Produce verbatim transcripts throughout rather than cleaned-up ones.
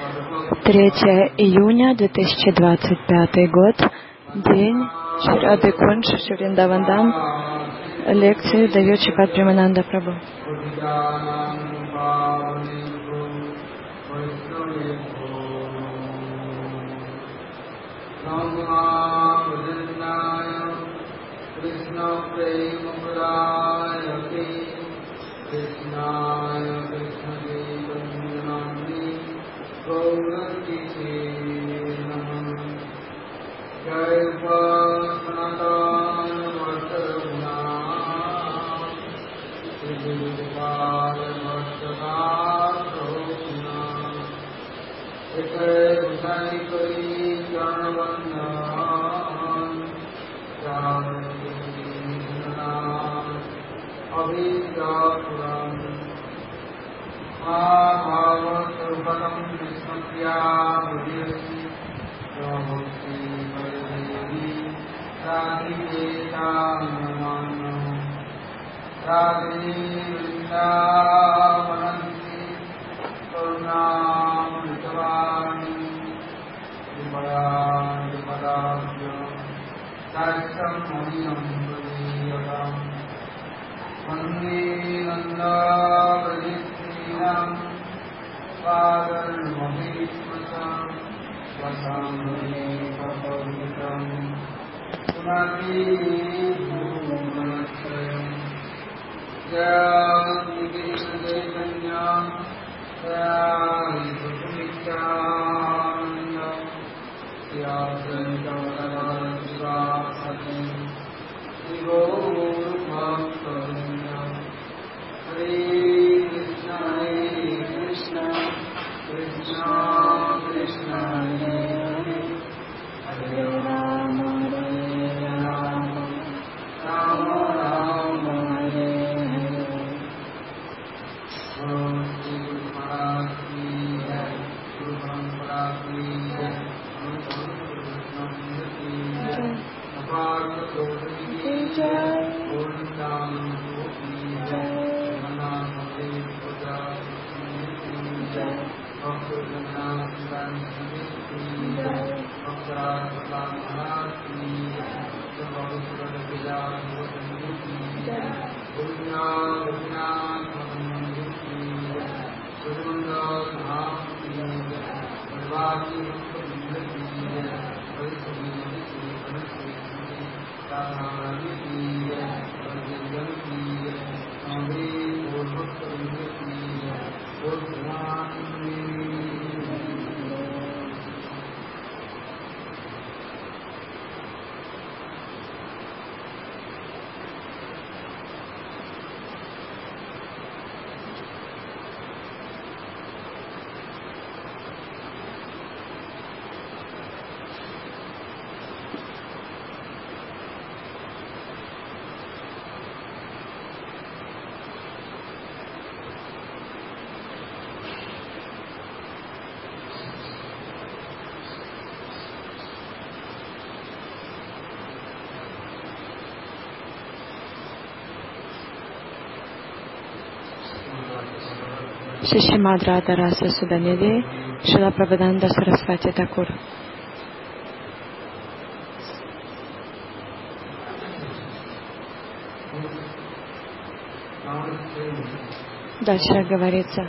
третьего июня две тысячи двадцать пятый год, день Шри Рады Кунж, Шри Вриндаван Дам. Лекции дает Шрипад Премананда Прабху. Шишимад Рада Раса Суданиди, Шрила Прабхупада Сарасвати Такур. Дальше говорится.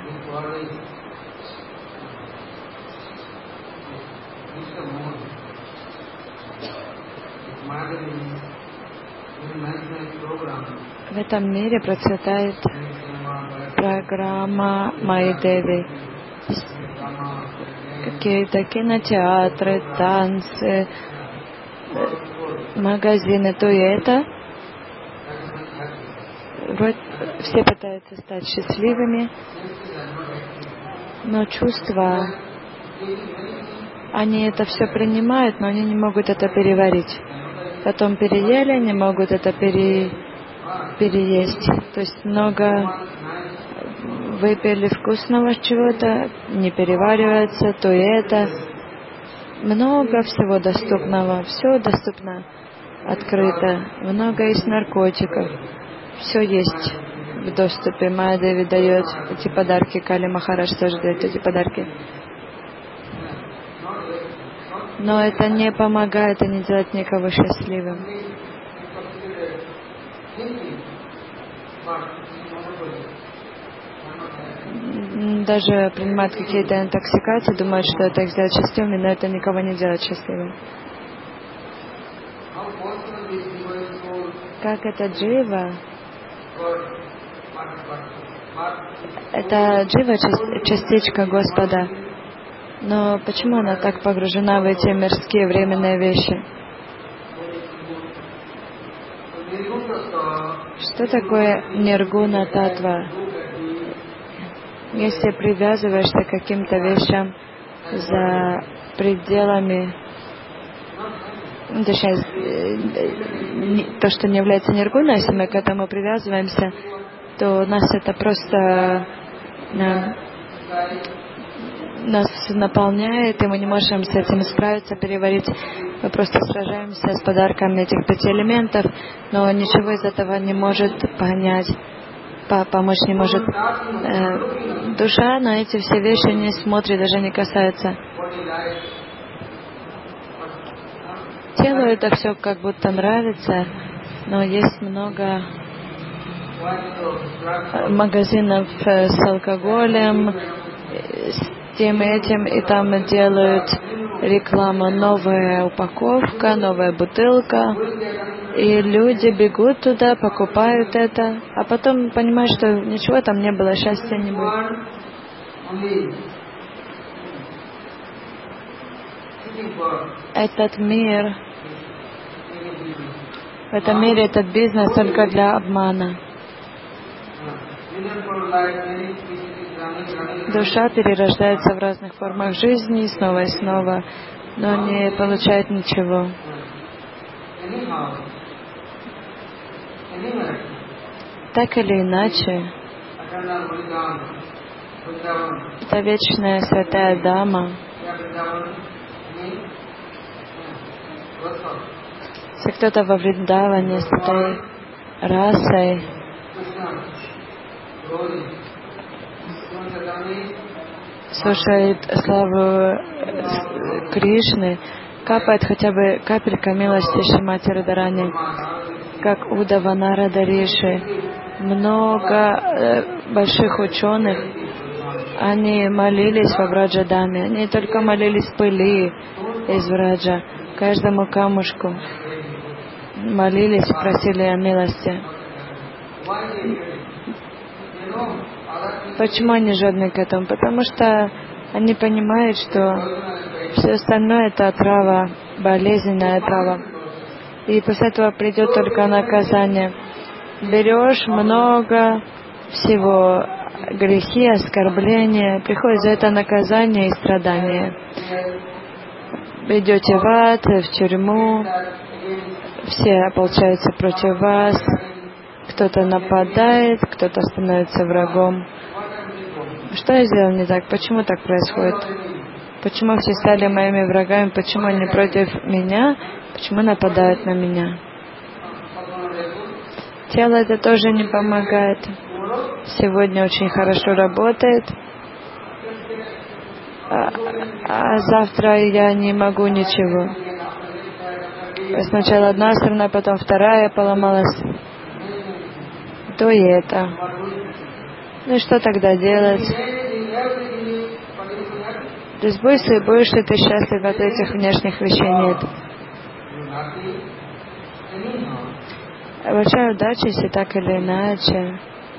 В этом мире процветает программа Майдеви. Какие-то кинотеатры, танцы, магазины, то и это. Вот все пытаются стать счастливыми, но чувства, они это все принимают, но они не могут это переварить. Потом переели, не могут это пере, переесть. То есть много выпили вкусного чего-то, не переваривается, то и это. Много всего доступного, все доступно, открыто. Много есть наркотиков. Все есть в доступе. Майя Деви дает эти подарки, Кали Махарадж тоже дает эти подарки. Но это не помогает и не делает никого счастливым. Даже принимают какие-то интоксикации, думают, что это их сделает счастливыми, но это никого не делает счастливым. Как это джива? Это джива частичка Господа. Но почему она так погружена в эти мирские временные вещи? Что такое ниргуна татва? Если привязываешься к каким-то вещам за пределами, точнее, то, что не является ниргуной, если мы к этому привязываемся, то нас это просто нас наполняет, и мы не можем с этим справиться, переварить. Мы просто сражаемся с подарками этих пяти элементов, но ничего из этого не может понять, помочь не может э, душа, но эти все вещи не смотрит, даже не касается. Телу это все как будто нравится, но есть много магазинов с алкоголем, с тем и этим, и там делают рекламу: новая упаковка, новая бутылка, и люди бегут туда, покупают это, а потом понимают, что ничего там не было, счастья не будет. Этот мир, в этом мире этот бизнес только для обмана. Душа перерождается в разных формах жизни снова и снова, но не получает ничего. Так или иначе, это вечная святая дама. Если кто-то во Вриндаване с этой расой слушает славу Кришны, капает хотя бы капелька милости Шримати Радхарани, как Удава Нарада Риши. Много э, больших ученых, они молились во Враджадаме, они только молились пыли из Враджа, каждому камушку молились, просили о милости. Почему они жадны к этому? Потому что они понимают, что все остальное это отрава, болезненная отрава. И после этого придет только наказание. Берешь много всего, грехи, оскорбления, приходит за это наказание и страдания. Идете в ад, в тюрьму, все ополчаются против вас, кто-то нападает, кто-то становится врагом. Что я сделал не так? Почему так происходит? Почему все стали моими врагами? Почему они против меня? Почему нападают на меня? Тело это тоже не помогает. Сегодня очень хорошо работает, а, а завтра я не могу ничего. Сначала одна сторона, потом вторая поломалась. То и это. Ну и что тогда делать? То есть бойся и боишься, ты счастлив, от этих внешних вещей нет. Большая удача, если так или иначе.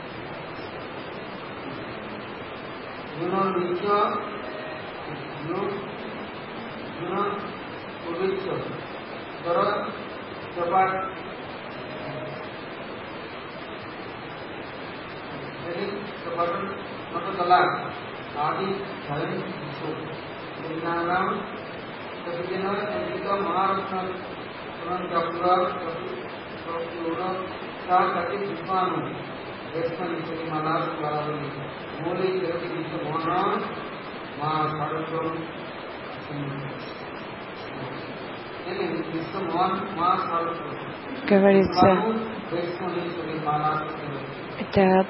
Говорится, это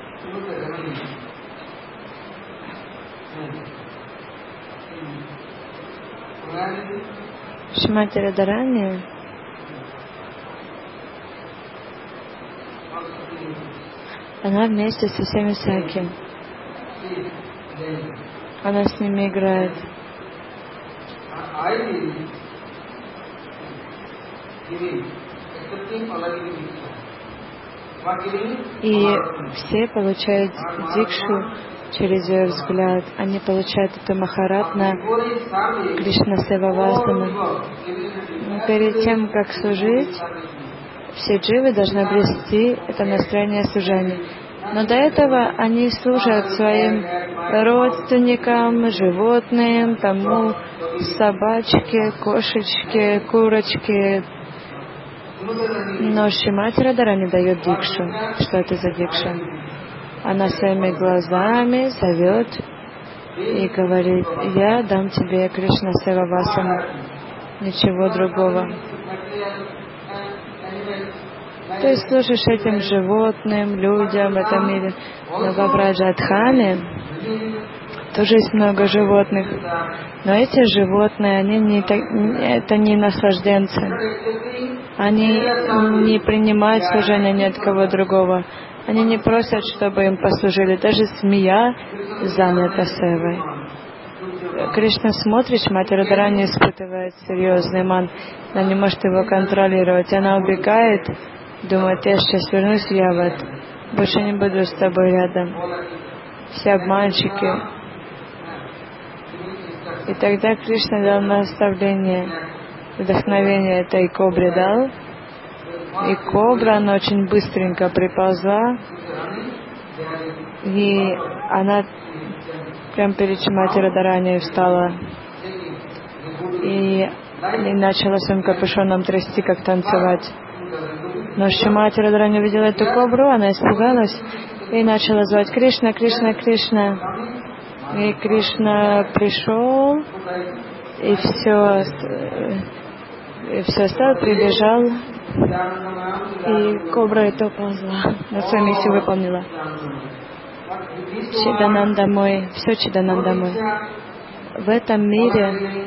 Шримати Радарани она вместе со всеми Саки. Она с ними играет. И все получают дикшу через ее взгляд. Они получают это Махаратна, Кришна Севавасана. Перед тем, как служить, все дживы должны обрести это настроение служения. Но до этого они служат своим родственникам, животным, тому, собачке, кошечке, курочке. Но Шримати Радарани дает дикшу. Что это за дикша? Она своими глазами зовет и говорит: я дам тебе Кришна Севавасана, ничего другого. То есть служишь этим животным, людям в этом мире. Но во Враджадхаме тоже есть много животных. Но эти животные, они не, это не наслажденцы. Они не принимают служение ни от кого другого. Они не просят, чтобы им послужили. Даже змея занята севой. Кришна смотрит, Шримати Радарани испытывает серьезный ман. Она не может его контролировать. Она убегает, думает: я сейчас вернусь в Яват, больше не буду с тобой рядом. Все обманщики. И тогда Кришна дал наставление, вдохновение этой кобре дал. И кобра, она очень быстренько приползла. И она прямо перед Шримати Радарани встала. И, и начала своим капюшоном трясти, как танцевать. Но Шримати Радарани увидела эту кобру, она испугалась и начала звать: Кришна, Кришна, Кришна. И Кришна пришел, и все, и все стал, прибежал, и кобра это уползла, на свою миссию выполнила. Чидананда мой, все Чидананда мой. В этом мире,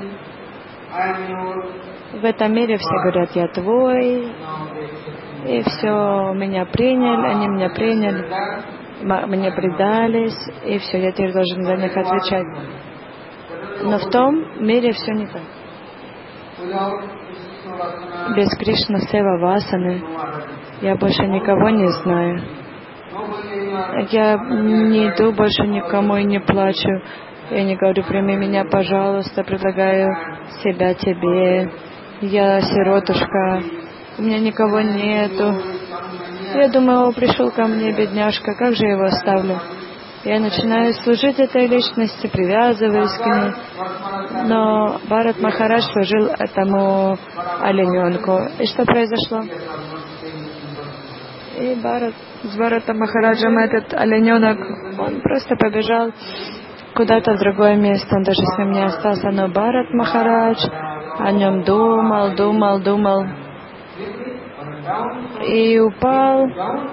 в этом мире все говорят: я твой, и все, меня приняли, они меня приняли, мне предались, и все, я теперь должен за них отвечать. Но в том мире все не так. Без Кришна Севавасаны я больше никого не знаю. Я не иду больше никому и не плачу. Я не говорю: прими меня, пожалуйста, предлагаю себя тебе. Я сиротушка, у меня никого нету. Я думаю: о, пришел ко мне бедняжка, как же я его оставлю? Я начинаю служить этой личности, привязываюсь к ней. Но Бхарат Махарадж служил этому олененку. И что произошло? И Бхарат, с Бхаратом Махараджем этот олененок, он просто побежал куда-то в другое место. Он даже с ним не остался. Но Бхарат Махарадж о нем думал, думал, думал. И упал.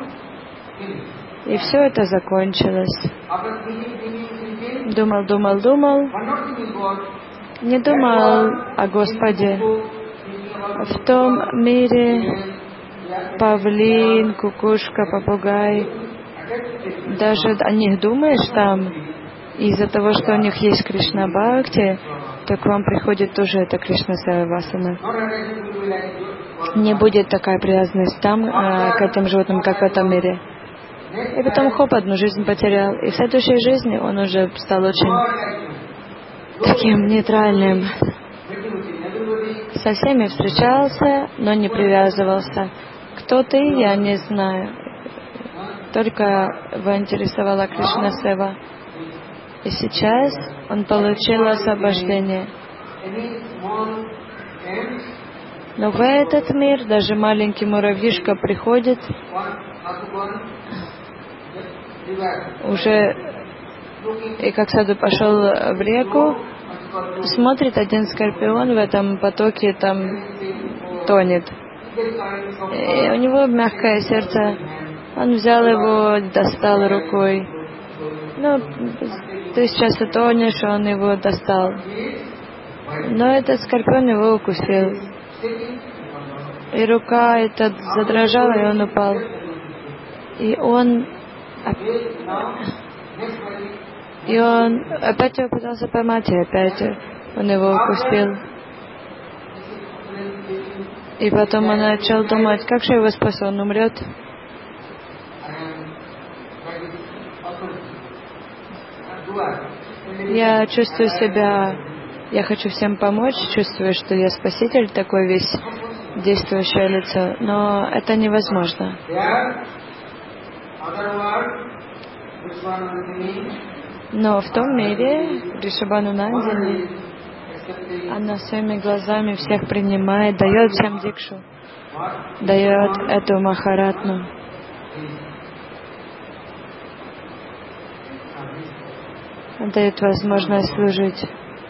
И все это закончилось. Думал, думал, думал. Не думал о Господе. В том мире павлин, кукушка, попугай, даже о них думаешь там, из-за того, что у них есть Кришна Бхакти, то к вам приходит тоже эта Кришна Севавасана. Не будет такая привязанность там э, к этим животным, как в этом мире. И потом хоп, одну жизнь потерял. И в следующей жизни он уже стал очень таким нейтральным. Со всеми встречался, но не привязывался. Кто ты, я не знаю. Только его интересовала Кришна Сева. И сейчас он получил освобождение. Но в этот мир даже маленький муравьишка приходит, уже, и как саду пошел в реку, смотрит, один скорпион в этом потоке там тонет. И у него мягкое сердце. Он взял его, достал рукой. Ну, ты сейчас утонешь, он его достал. Но этот скорпион его укусил. И рука эта задрожала, и он упал. И он, и он опять его пытался поймать, и опять он его укусил. И потом он начал думать, как же его спасу, он умрет. Я чувствую себя, я хочу всем помочь, чувствую, что я спаситель, такой весь действующее лицо, но это невозможно. Но в том мире, Ришабхану Нандини, она своими глазами всех принимает, дает всем дикшу, дает эту махаратну. Дает возможность служить.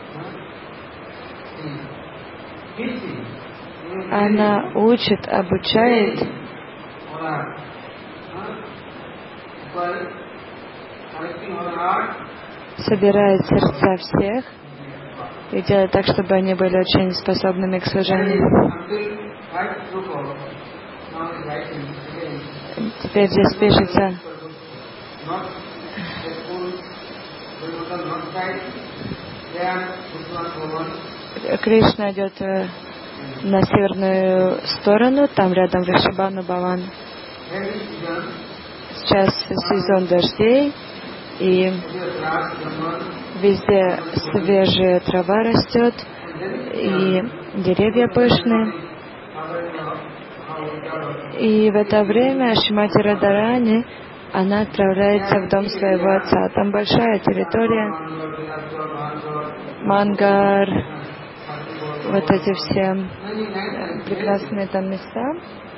Она учит, обучает, собирает сердца всех и делает так, чтобы они были очень способными к служению. Теперь здесь пишется, Кришна идет на северную сторону, там рядом Вришабхану Бхаван. Сейчас сезон дождей, и везде свежая трава растет, и деревья пышные. И в это время Шримати Радхарани, она отправляется в дом своего отца. Там большая территория, Мангар, вот эти все прекрасные там места.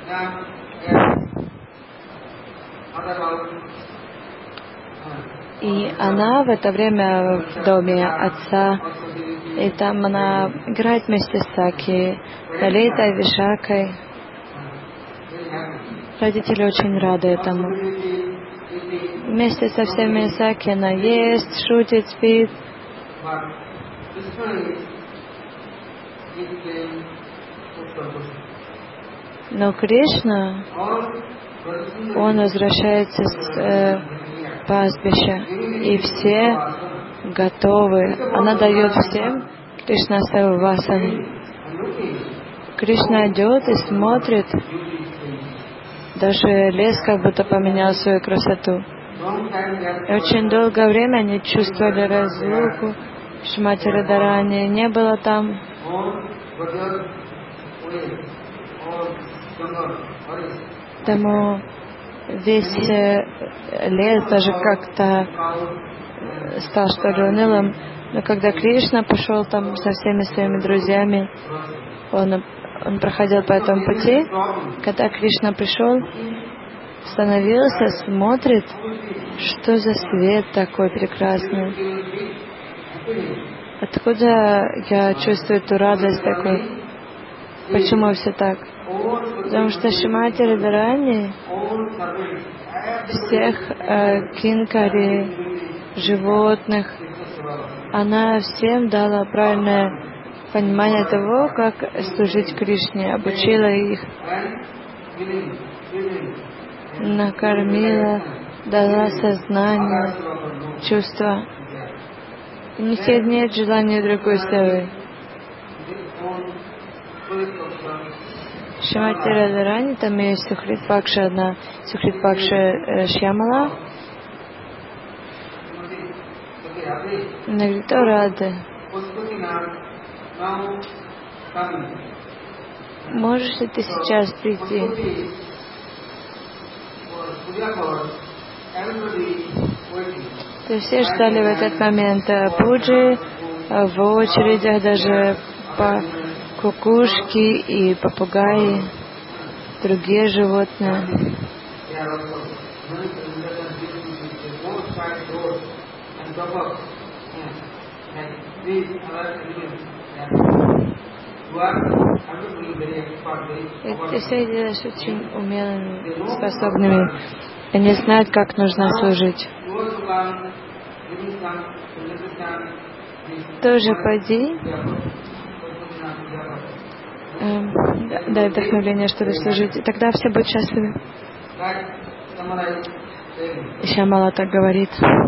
И она в это время в доме отца, и там она играет вместе с Саки, Лалитой, Вишакой. Родители очень рады этому. Вместе со всеми Саки она ест, шутит, спит. Но Кришна, он возвращается с э, пастбища, и все готовы. Она дает всем Кришна Севавасану. Кришна идет и смотрит. Даже лес как будто поменял свою красоту. И очень долгое время они чувствовали разлуку. Шримати Радхарани не было там. Тому весь лес даже как-то стал, что ли, унылым. Но когда Кришна пошел там со всеми своими друзьями, он, он проходил по этому пути. Когда Кришна пришел, остановился, смотрит, что за свет такой прекрасный. Откуда я чувствую эту радость такой? Почему все так? Потому что Шримати Радхарани всех э, кинкари, животных, она всем дала правильное понимание того, как служить Кришне, обучила их, накормила, дала сознание, чувства. У них нет желания другой севы. Шримати Радхарани, там есть Сухрит Пакша, одна Сухрит Пакша э, Шьямала. Она говорит, о, Рады, можешь ли ты сейчас прийти? То есть все ждали в этот момент пуджи, в очередях даже по кукушки и попугаи, другие животные. Эти все делаешь очень умелыми, способными. Они знают, как нужно служить. Тоже пойди э, дай вдохновение, чтобы служить. И тогда все будут счастливы. И Шьямала так говорит.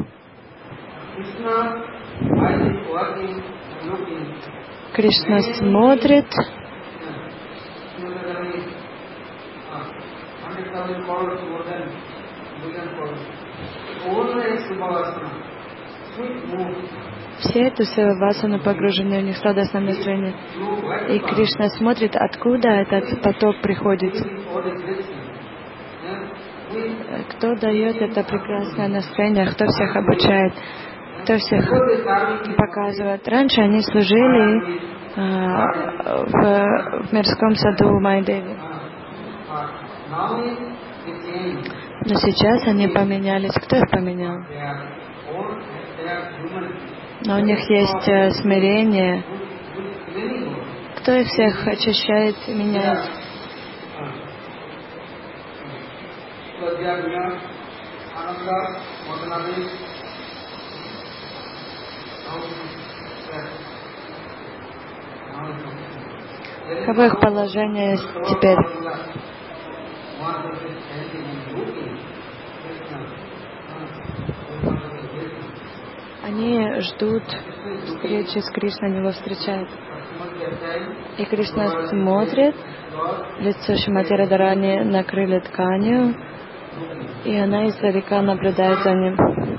Кришна смотрит. Все эту севавасану погружены, у них сладостное настроение. И Кришна смотрит, откуда этот поток приходит. Кто дает это прекрасное настроение, кто всех обучает, кто всех показывает. Раньше они служили а, в, в мирском саду Майдеви. Но сейчас они поменялись. Кто их поменял? Но у них есть э, смирение. Кто их всех очищает и меняет? Каково их положение теперь? Они ждут встречи с Кришной, они его встречают. И Кришна смотрит, лицо Шримати Радхарани накрыли тканью, и она издалека наблюдает за ним.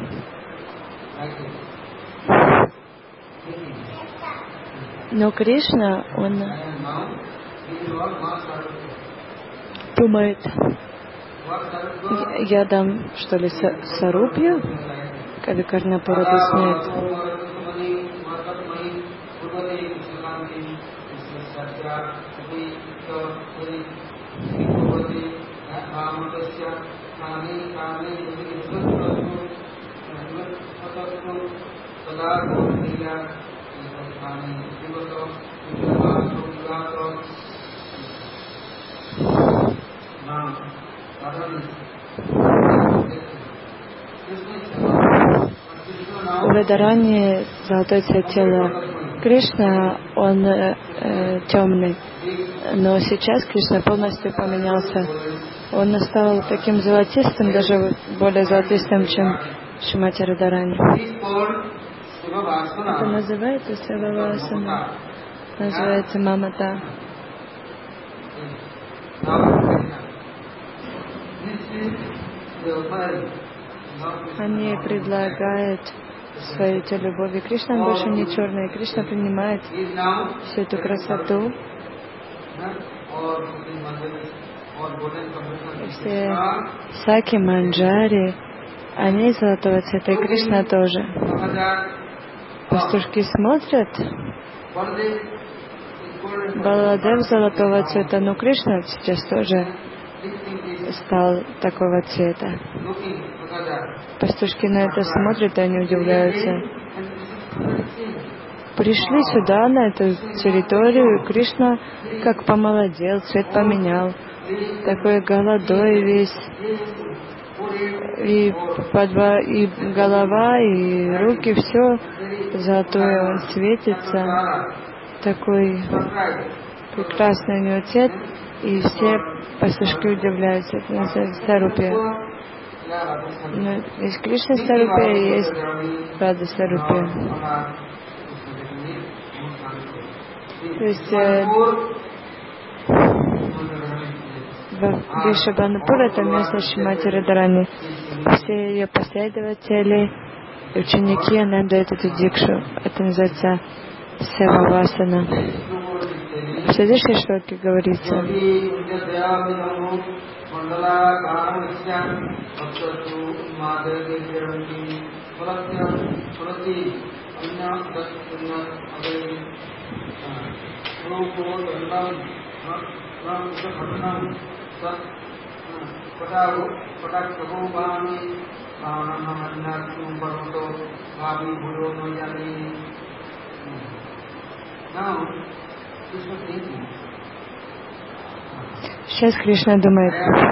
Но Кришна, он думает, я дам, что ли, Сарупью? Кави Карнапур объясняет. У Радхарани золотой цвет тела. Кришна, он э, э, темный. Но сейчас Кришна полностью поменялся. Он стал таким золотистым, даже более золотистым, чем Шримати Радхарани. Это называется севавасана. Называется мамата. Они предлагают свою любовь. И Кришна больше не черный. Кришна принимает всю эту красоту. И все саки, манджари, они золотого цвета, и Кришна тоже. Пастушки смотрят. Баладев золотого цвета, но Кришна сейчас тоже стал такого цвета. Пастушки на это смотрят, и они удивляются. Пришли сюда, на эту территорию, и Кришна как помолодел, цвет поменял. Такой голодой весь. И, подва... и голова, и руки, все золотое, он светится. Такой прекрасный у него цвет. И все пастушки удивляются. Это называется Сарупия. Но есть Кришна Сарупия и есть Рада Сарупия. То есть э, в Вришабханупур это место Шримати Радхарани. Все ее последователи, ученики, она дает эту дикшу. Это называется Севавасана. В следующей шлоке говорится: сейчас Кришна думает: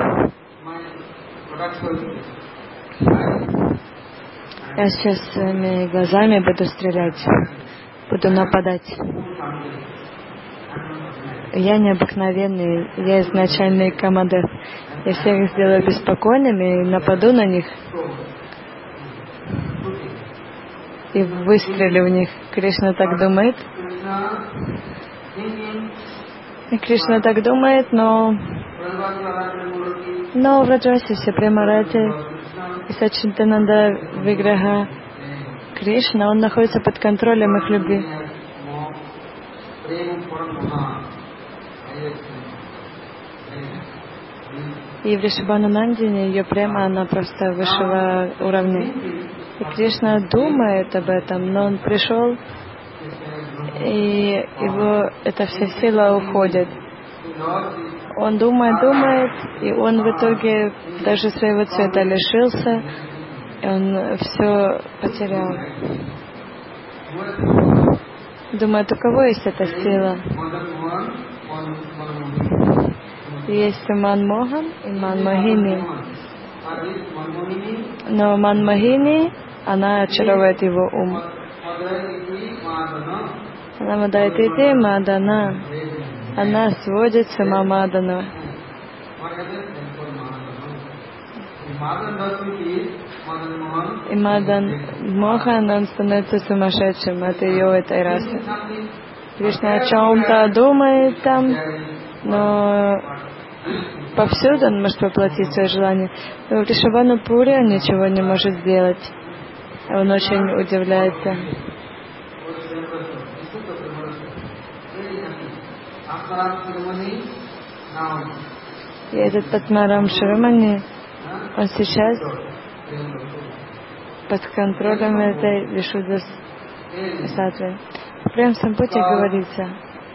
я сейчас своими глазами буду стрелять, буду нападать. я необыкновенный, я изначальный командир. Я всех сделаю беспокойными и нападу на них. И выстрелю в них. Кришна так думает. И Кришна так думает, но но в Раджасе все Премарати и Саччитананда Виграха Кришна, он находится под контролем их любви. И в Ришабханандине ее према, она просто высшего уровня. И Кришна думает об этом, но он пришел, и его эта вся сила уходит. Он думает, думает, и он в итоге даже своего цвета лишился, и он все потерял. Думает, у кого есть эта сила? Есть у Манмохан и Манмохини. Но Манмохини, она очаровывает его ум. Она мадает иди Мадана. Она сводит сама Мадану. И Мадан Мохан, он становится сумасшедшим от ее этой расы. Кришна о чем-то думает там, но повсюду он может воплотить свои желания. Но в Ришабханупуре он ничего не может сделать. Он очень удивляется. И этот Патмарам Ширамани, он сейчас под контролем этой Вишуддха Саттвы. В Прем Сампути говорится,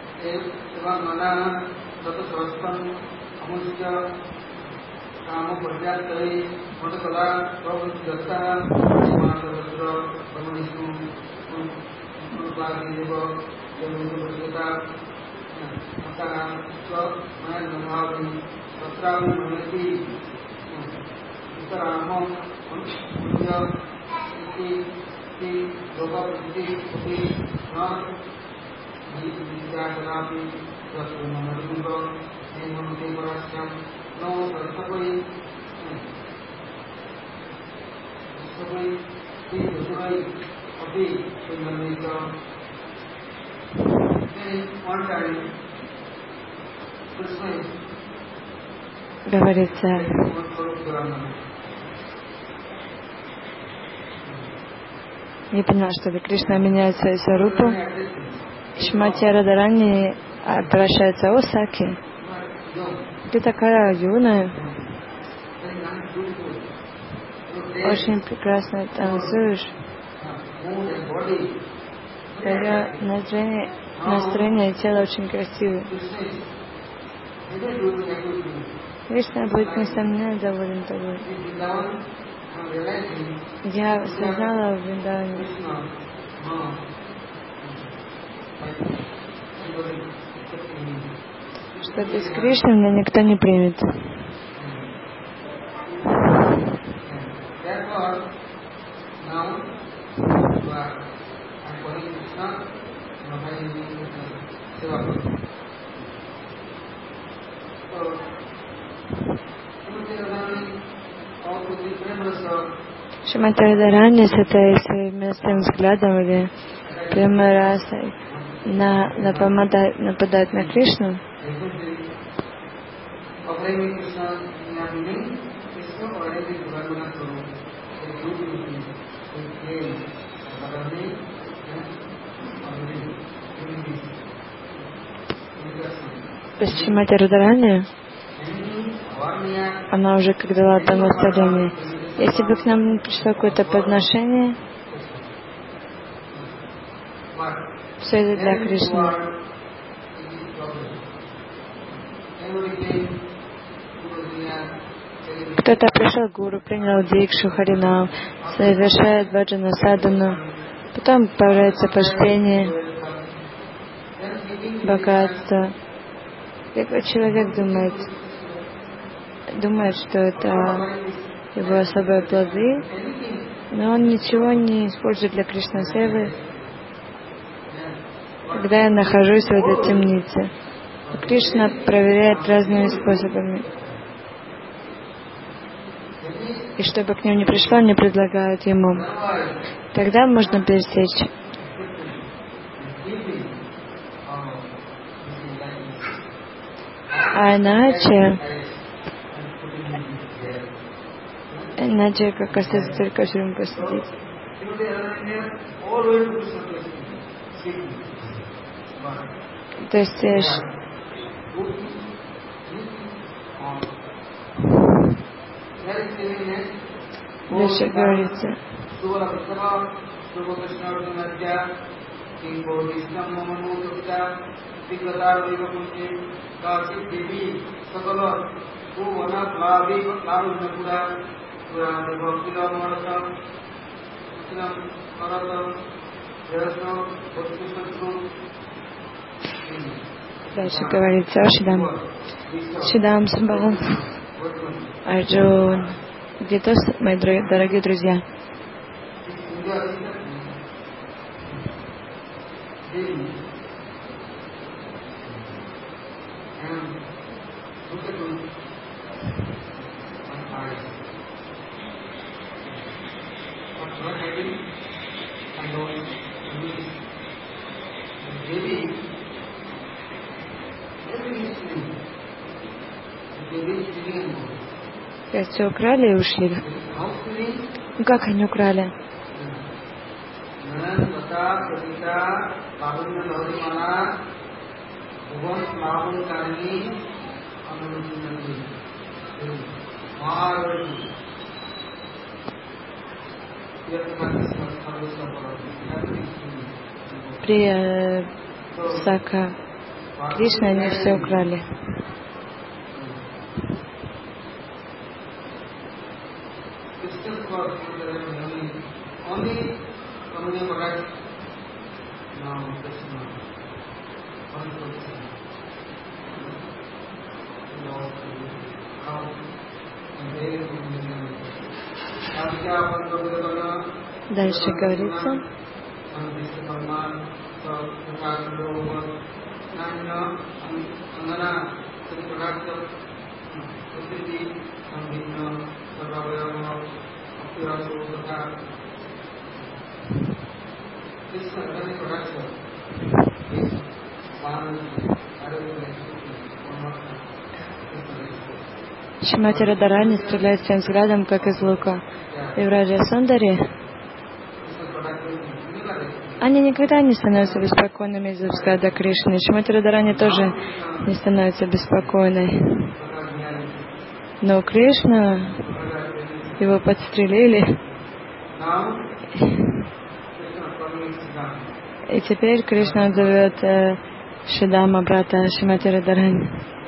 говорится, не поняла, что ли, Кришна меняет свою сварупу. Шримати Радхарани обращается: о Саки, ты такая юная, очень прекрасно танцуешь. Твое настроение, настроение и тело очень красивые. Кришна будет, несомненно, доволен тобой. Я осознала в Вриндаване, что без Кришны меня никто не примет. Шримати Радхарани с этой совместным взглядом или прямой расой на, нападает, нападает на Кришну. То есть Шримати Радхарани, она уже как дала это наставление. Если бы к нам пришло какое-то подношение, все это для Кришны. Кто-то пришел к гуру, принял дикшу, харинам, совершает баджана садану, потом появляется почтение, богатство. Такой человек думает, думает, что это его особые плоды, но он ничего не использует для Кришна-севы. когда я нахожусь в этой темнице. Кришна проверяет разными способами. И чтобы к нему не пришло, они предлагают ему. Тогда можно пересечь. А иначе, иначе как остается только в тюрьму посадить. То есть дальше говорится. Дальше говорится Шидам. Шидам Самбхава. Арджун. Где-то, мои дорогие друзья. Все украли и ушли. Ну как они украли? При Сака Кришна они все украли. Дальше говорится. Шримати Радхарани стреляет своим взглядом, как из лука. И в Раджа Сундари они никогда не становятся беспокойными из-за взгляда Кришны. Шримати Радхарани тоже не становится беспокойной. Но Кришна, его подстрелили. И теперь Кришна зовет э, Шидама, брата Шримати Радхарани.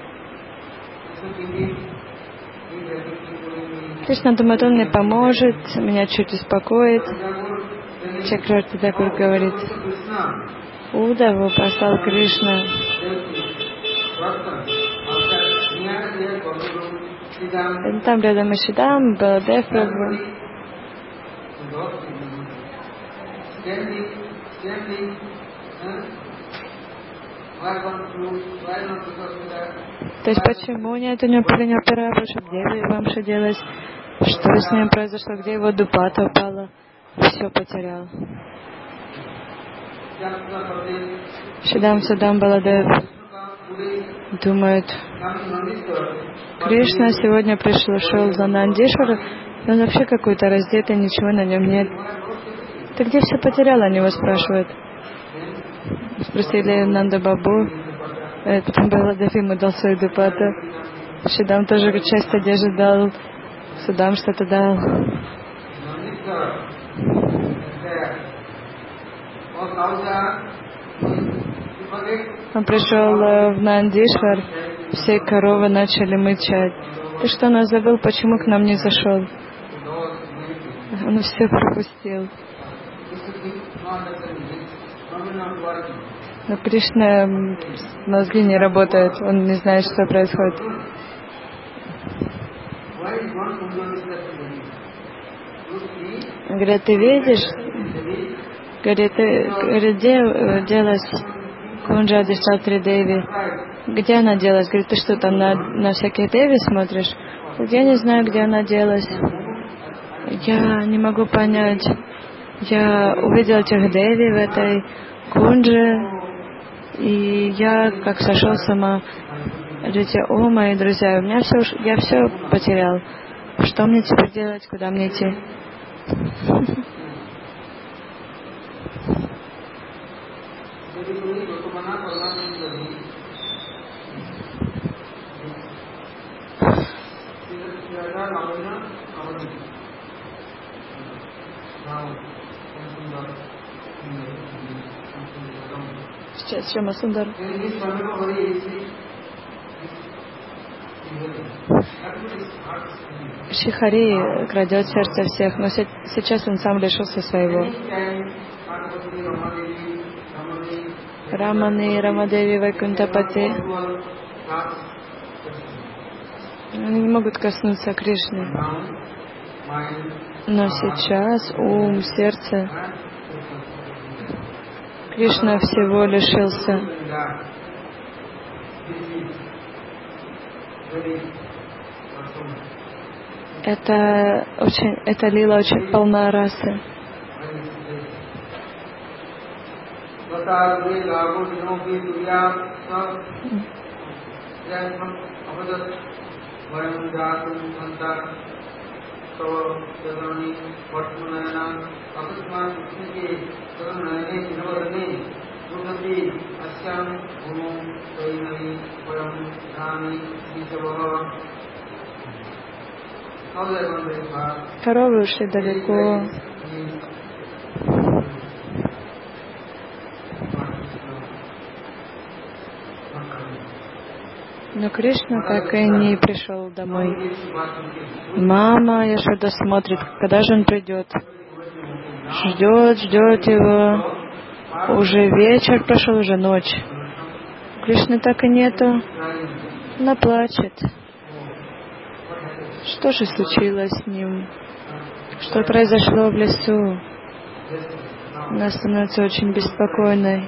Кришна думает, он мне поможет, меня чуть успокоит. Чакраварти Такур говорит, Удаву послал Кришна. Там рядом и Шидам, Баладев Прабху. То есть почему нет у него полиня Прабху, где его Вамша делать? Что с ним произошло? Где его дупата упала? Все потерял. Шидам Судам Баладев думает, Кришна сегодня пришел, шел за Нандишвару, и он вообще какой-то раздетый, ничего на нем нет. Ты где все потерял? Они его спрашивают. Спросили Нанда Бабу, потом Баладев ему дал свою дупату. Шидам тоже часть одежды дал, Судам что-то дал. Он пришел в Нандишвар, все коровы начали мычать. Ты что, нас забыл, почему к нам не зашел? Он все пропустил. Но Кришна, мозги не работают, он не знает, что происходит. Говорят, ты видишь? Говорит, ты, говорит, де, дело Кунджа Адиштатри Деви. Где она делась? Говорит, ты что там на, на всяких Деви смотришь? Я не знаю, где она делась. Я не могу понять. Я увидел этих Деви в этой Кундже, и я как сошел сама. Говорите, о, мои друзья, у меня все, я все потерял. Что мне теперь делать? Куда мне идти? Сейчас Шьяма Сундар. Шрихари крадет сердце всех, но сейчас он сам лишился своего. Раманы, Рамадеви, Вайкунтапати. Они не могут коснуться Кришны. Но сейчас ум, сердце. Кришна всего лишился. Это очень, эта лила очень полна расы. Коровы ушли далеко. Но Кришна так и не пришел домой. Мама Яшода смотрит, когда же он придет. Ждет, ждет его. Уже вечер прошел, уже ночь. Кришны так и нету. Она плачет. Что же случилось с ним? Что произошло в лесу? Она становится очень беспокойной.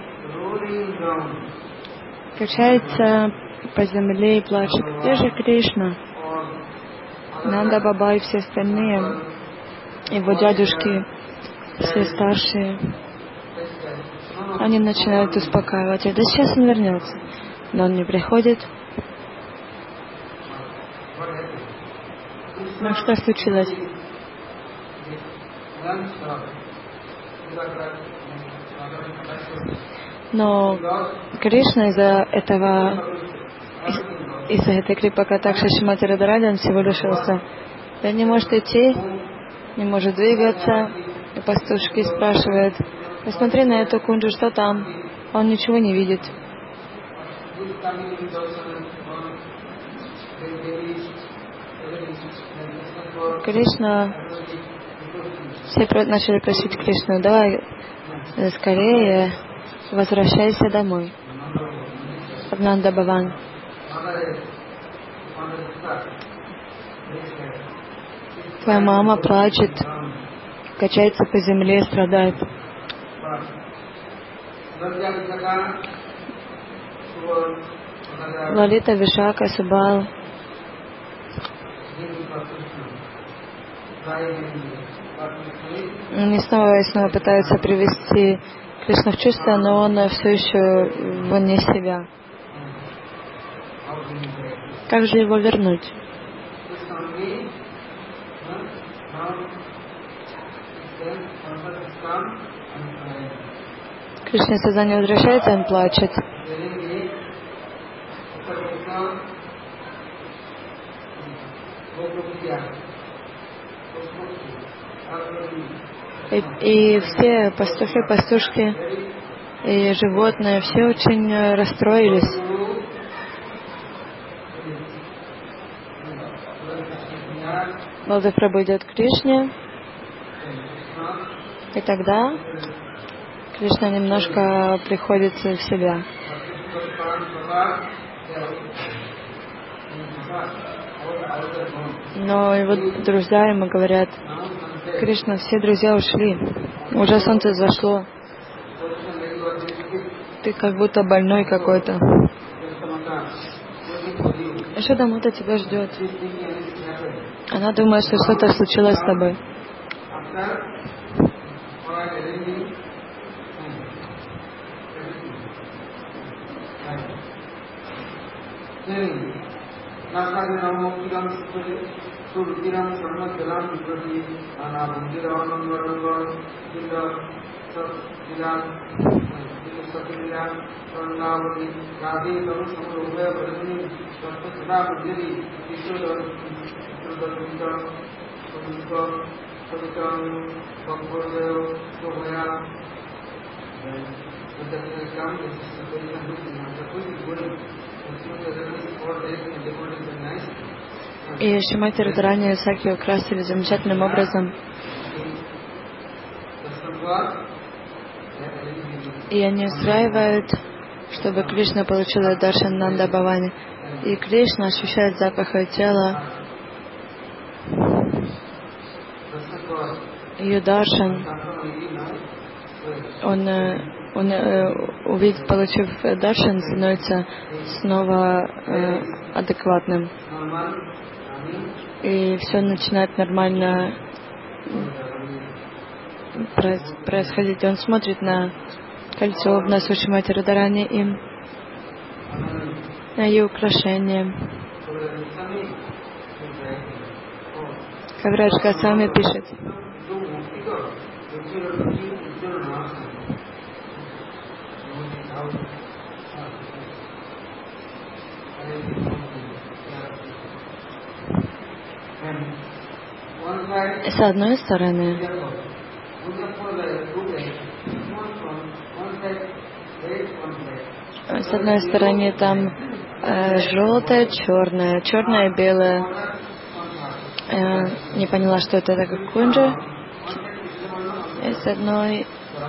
Качается по земле и плачет. Где же Кришна? Нанда Баба и все остальные, его дядюшки, все старшие, они начинают успокаивать. Да сейчас он вернется. Но он не приходит. Ну что случилось? Но Кришна из-за этого, из- из-за этой Крипакатакши Шримати Радаради, он всего лишился. Он не может идти, не может двигаться. И пастушки спрашивают: посмотри на эту кунджу, что там? Он ничего не видит. Кришна, все начали просить Кришну: давай скорее возвращайся домой, в Нанда Баван. Твоя мама плачет, качается по земле, страдает. Лалита, Вишака, Субал они снова и снова пытаются привести Кришну в чувство, но он все еще вне себя. Как же его вернуть? Кришна сознание возвращается, он плачет. И, и все пастухи, пастушки и животные, все очень расстроились. Балдев-прабху идет к Кришне, и тогда Кришна немножко приходит в себя. Но его друзья ему говорят: Кришна, все друзья ушли, уже солнце зашло. ты как будто больной какой-то. Яшода Мата тебя ждет. Она думает, что что-то случилось с тобой. И Шримати Радхарани и Саки украсили замечательным образом. И они устраивают, чтобы Кришна получил даршан Нанда Бхавани. И Кришна ощущает запах ее тела. Ее даршан. Он, он увидит, получив даршан, становится снова э, адекватным. И все начинает нормально происходить. Он смотрит на кольцо в носу Шримати Радхарани и на ее украшения. Кавирадж Госвами пишет: с одной стороны, с одной стороны там э, желтое, черное, черное, белое. Э, не поняла, что это такое кунджа. И с одной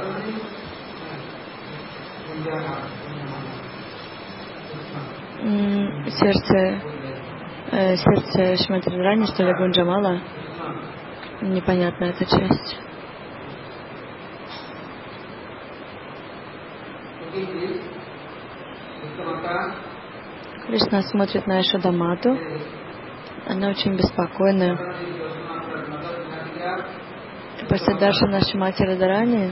м- сердце, э, сердце Шримати Радхарани, что ли, Гунджамала. Непонятна эта часть. Кришна смотрит на Яшода Мату. Она очень беспокойна. После даршана Шримати Радхарани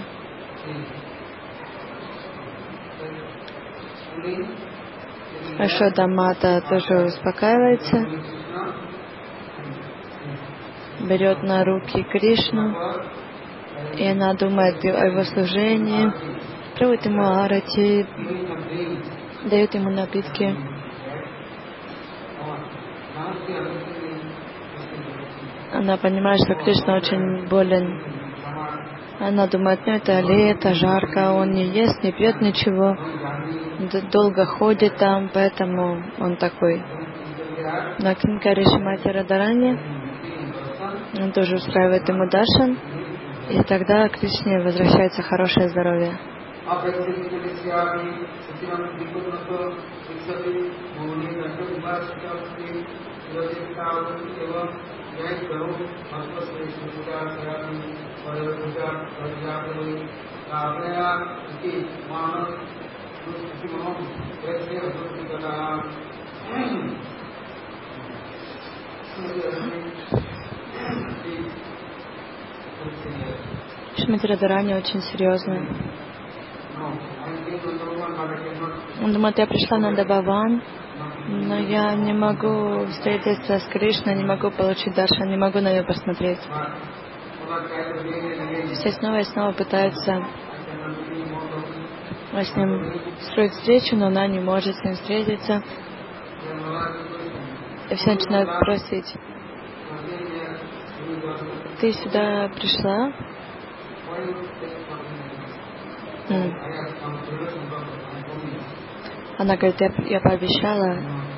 Яшода Мата тоже успокаивается, берет на руки Кришну, и она думает о его служении, проводит ему арати, дает ему напитки. Она понимает, что Кришна очень болен. Она думает, ну это лето, жарко, он не ест, не пьет ничего, долго ходит там, поэтому он такой. Но Кинкари Шримати Радхарани, он тоже устраивает ему даршан, и тогда Кришне возвращается хорошее здоровье. Шримати Радхарани очень серьезно. Он думает, я пришла на Нанда-Бхаван, но я не могу встретиться с Кришной, не могу получить даршан, не могу на нее посмотреть. Все снова и снова пытаются с ним строить встречу, но она не может с ним встретиться. И все начинают просить: ты сюда пришла? М. Она говорит, я, я пообещала,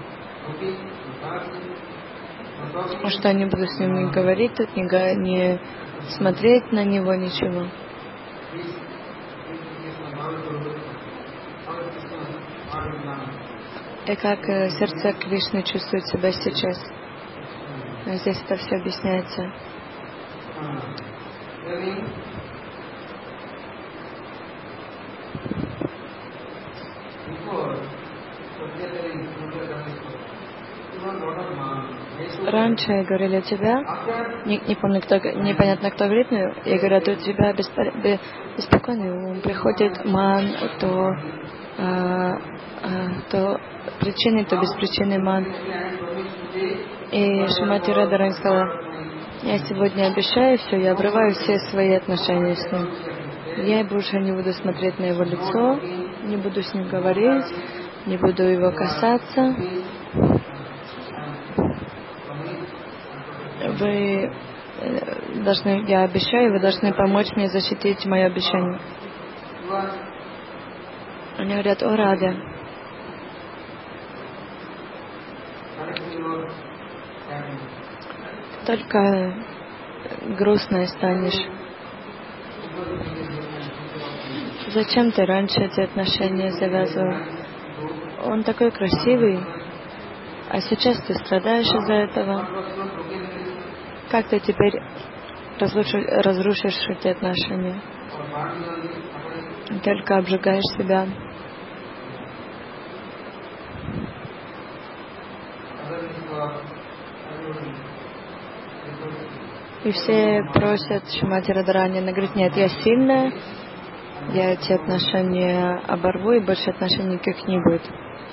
что я не буду с ним говорить тут, не, не смотреть на него, ничего. И как сердце Кришны чувствует себя сейчас. Здесь это все объясняется. Раньше говорили, у тебя, не, не помню, кто, непонятно кто говорит, но я говорю, у тебя беспор... беспокойный ум, приходит ман, то, а, а, то причины, то без причины ман. И Шримати Радхарани сказала, я сегодня обещаю все, я обрываю все свои отношения с ним. Я больше не буду смотреть на его лицо, не буду с ним говорить, не буду его касаться. Вы должны, я обещаю, вы должны помочь мне защитить мое обещание. Они говорят, о, Рада, только грустной станешь. Зачем ты раньше эти отношения завязывал? Он такой красивый, а сейчас ты страдаешь из-за этого. Как ты теперь разрушишь, разрушишь эти отношения? Только обжигаешь себя. И все просят Шримати Радхарани, она говорит, нет, я сильная, я эти отношения оборву, и больше отношений никаких не будет.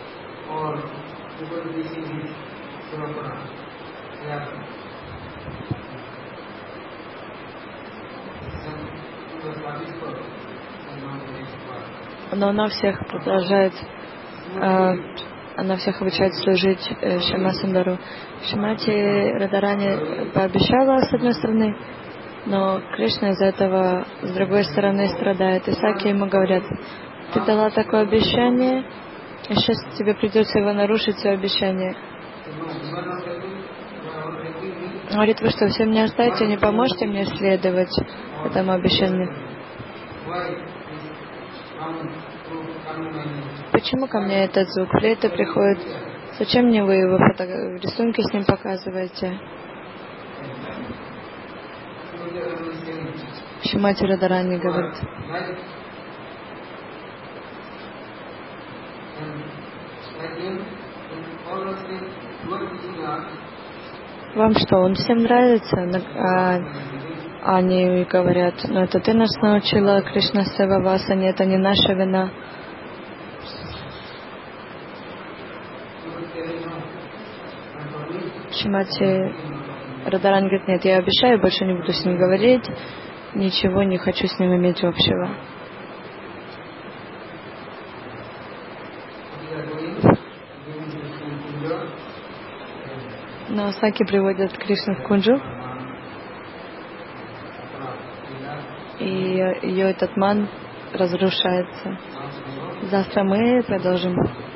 Но она всех продолжает, э, она всех обучает служить э, Шьяма Сундару. Шримати Радхарани пообещала с одной стороны, но Кришна из-за этого с другой стороны страдает. И Саки ему говорят, ты дала такое обещание, и сейчас тебе придется его нарушить, свое обещание. Говорит, вы что, все меня оставите, не поможете мне следовать этому обещанию? Почему ко мне этот звук флейты приходит? Зачем мне вы его фото... рисунки с ним показываете? Шримати Радхарани говорит. Вам что, он всем нравится? А, они говорят, ну это ты нас научила, Кришна Сева Васани, это не наша вина. Шримати Радхарани говорит, нет, я обещаю, больше не буду с ним говорить, ничего не хочу с ним иметь общего. Но Саки приводят Кришну в Кунджу, и ее этот ман разрушается. Завтра мы продолжим.